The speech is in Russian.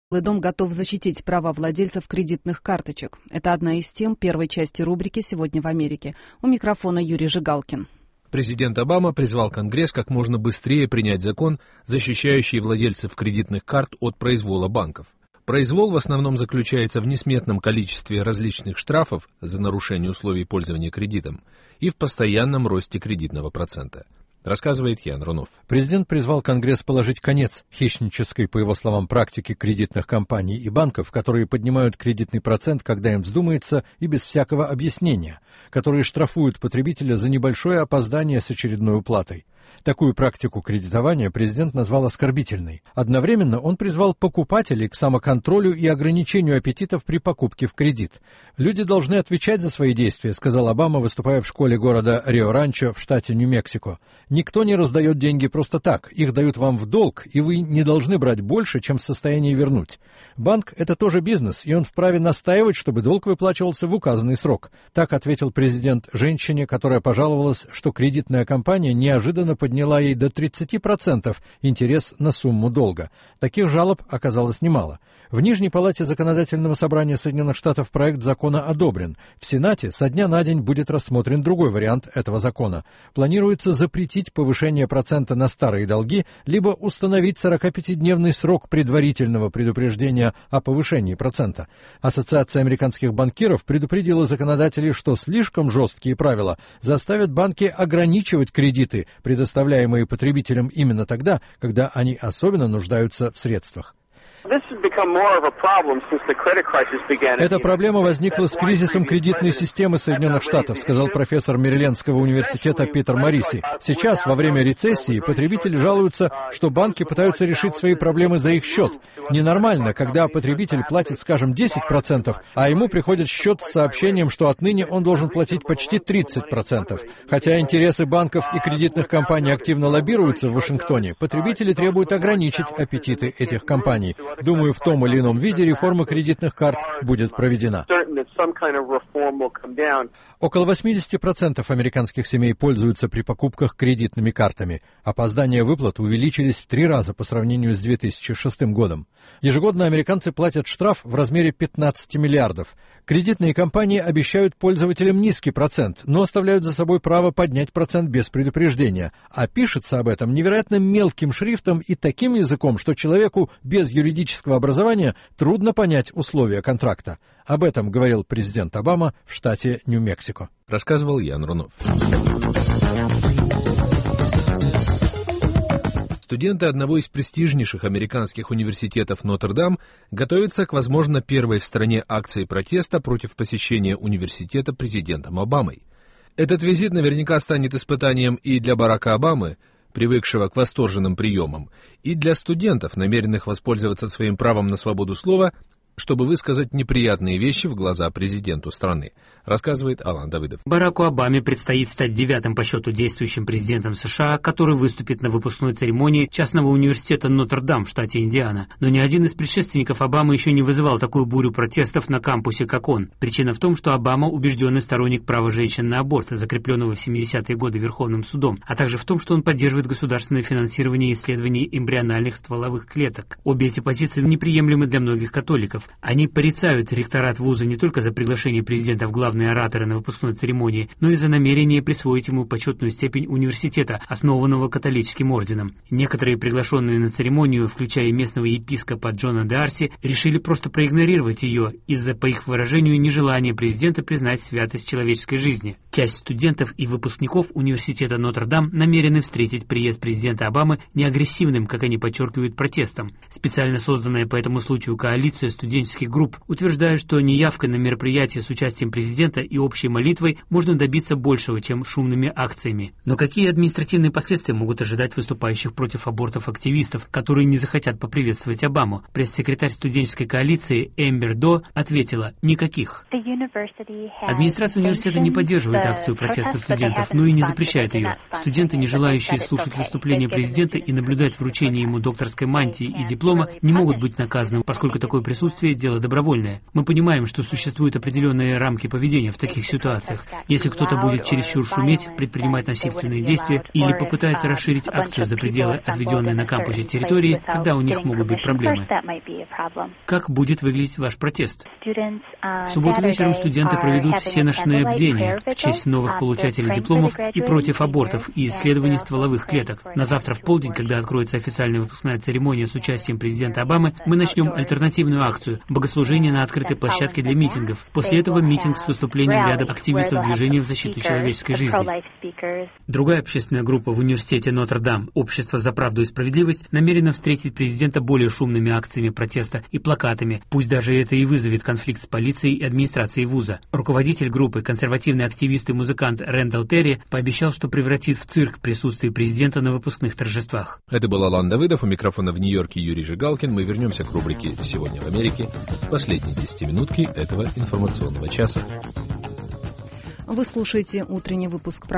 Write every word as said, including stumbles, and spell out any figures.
Белый дом готов защитить права владельцев кредитных карточек. Это одна из тем первой части рубрики «Сегодня в Америке». У микрофона Юрий Жигалкин. Президент Обама призвал Конгресс как можно быстрее принять закон, защищающий владельцев кредитных карт от произвола банков. Произвол в основном заключается в несметном количестве различных штрафов за нарушение условий пользования кредитом и в постоянном росте кредитного процента. Рассказывает Ян Рунов. Президент призвал Конгресс положить конец хищнической, по его словам, практике кредитных компаний и банков, которые поднимают кредитный процент, когда им вздумается, и без всякого объяснения, которые штрафуют потребителя за небольшое опоздание с очередной уплатой. Такую практику кредитования президент назвал оскорбительной. Одновременно он призвал покупателей к самоконтролю и ограничению аппетитов при покупке в кредит. «Люди должны отвечать за свои действия», — сказал Обама, выступая в школе города Рио-Ранчо в штате Нью-Мексико. «Никто не раздает деньги просто так. Их дают вам в долг, и вы не должны брать больше, чем в состоянии вернуть. Банк — это тоже бизнес, и он вправе настаивать, чтобы долг выплачивался в указанный срок». Так ответил президент женщине, которая пожаловалась, что кредитная компания неожиданно подняла ей до тридцати процентов интерес на сумму долга. Таких жалоб оказалось немало. В Нижней палате Законодательного собрания Соединенных Штатов проект закона одобрен. В Сенате со дня на день будет рассмотрен другой вариант этого закона. Планируется запретить повышение процента на старые долги, либо установить сорокапятидневный срок предварительного предупреждения о повышении процента. Ассоциация американских банкиров предупредила законодателей, что слишком жесткие правила заставят банки ограничивать кредиты, предоставляемые потребителям именно тогда, когда они особенно нуждаются в средствах. Эта проблема возникла с кризисом кредитной системы Соединенных Штатов, сказал профессор Мэрилендского университета Питер Мориси. Сейчас, во время рецессии, потребители жалуются, что банки пытаются решить свои проблемы за их счет. Ненормально, когда потребитель платит, скажем, десять процентов, а ему приходит счет с сообщением, что отныне он должен платить почти тридцать процентов. Хотя интересы банков и кредитных компаний активно лоббируются в Вашингтоне, потребители требуют ограничить аппетиты этих компаний. Думаю, в том или ином виде реформа кредитных карт будет проведена. Около восемьдесят процентов американских семей пользуются при покупках кредитными картами. Опоздания выплат увеличились в три раза по сравнению с две тысячи шестым годом. Ежегодно американцы платят штраф в размере пятнадцати миллиардов. Кредитные компании обещают пользователям низкий процент, но оставляют за собой право поднять процент без предупреждения. А пишется об этом невероятно мелким шрифтом и таким языком, что человеку без юридического образования трудно понять условия контракта. Об этом говорил президент Обама в штате Нью-Мексико. Рассказывал Ян Рунов. Студенты одного из престижнейших американских университетов Нотр-Дам готовятся к, возможно, первой в стране акции протеста против посещения университета президентом Обамой. Этот визит наверняка станет испытанием и для Барака Обамы, привыкшего к восторженным приемам, и для студентов, намеренных воспользоваться своим правом на свободу слова, чтобы высказать неприятные вещи в глаза президенту страны, рассказывает Алан Давыдов. Бараку Обаме предстоит стать девятым по счету действующим президентом США, который выступит на выпускной церемонии частного университета Нотр-Дам в штате Индиана. Но ни один из предшественников Обамы еще не вызывал такую бурю протестов на кампусе, как он. Причина в том, что Обама убежденный сторонник права женщин на аборт, закрепленного в семидесятые годы Верховным судом, а также в том, что он поддерживает государственное финансирование исследований эмбриональных стволовых клеток. Обе эти позиции неприемлемы для многих католиков. Они порицают ректорат вуза не только за приглашение президента в главные ораторы на выпускной церемонии, но и за намерение присвоить ему почетную степень университета, основанного католическим орденом. Некоторые приглашенные на церемонию, включая местного епископа Джона Дарси, решили просто проигнорировать ее из-за, по их выражению, нежелания президента признать святость человеческой жизни. Часть студентов и выпускников университета Нотр-Дам намерены встретить приезд президента Обамы не агрессивным, как они подчеркивают, протестом. Специально созданная по этому случаю коалиция студентов групп утверждают, что неявкой на мероприятие с участием президента и общей молитвой можно добиться большего, чем шумными акциями. Но какие административные последствия могут ожидать выступающих против абортов активистов, которые не захотят поприветствовать Обаму? Пресс-секретарь студенческой коалиции Эмбер До ответила: никаких. Администрация университета не поддерживает акцию протеста студентов, но и не запрещает ее. Студенты, не желающие слушать выступление президента и наблюдать вручение ему докторской мантии и диплома, не могут быть наказаны, поскольку такое присутствие – дело добровольное. Мы понимаем, что существуют определенные рамки поведения в таких ситуациях. Если кто-то будет чересчур шуметь, предпринимать насильственные действия или попытается расширить акцию за пределы отведенной на кампусе территории, тогда у них могут быть проблемы. Как будет выглядеть ваш протест? В субботу вечером студенты проведут всеночное бдение в честь новых получателей дипломов и против абортов и исследований стволовых клеток. На завтра в полдень, когда откроется официальная выпускная церемония с участием президента Обамы, мы начнем альтернативную акцию – богослужение на открытой площадке для митингов. После этого митинг с выступлением ряда активистов движения в защиту человеческой жизни. Другая общественная группа в университете Нотр-Дам «Общество за правду и справедливость» намерена встретить президента более шумными акциями протеста и плакатами, пусть даже это и вызовет конфликт с полицией и администрацией вуза. Руководитель группы, консервативный активист и музыкант Рэндалл Терри, пообещал, что превратит в цирк присутствие президента на выпускных торжествах. Это был Алан Давыдов, у микрофона в Нью-Йорке Юрий Жигалкин. Мы вернемся к рубрике «Сегодня в Америке» в последние десятиминутки этого информационного часа. Вы слушаете утренний выпуск программы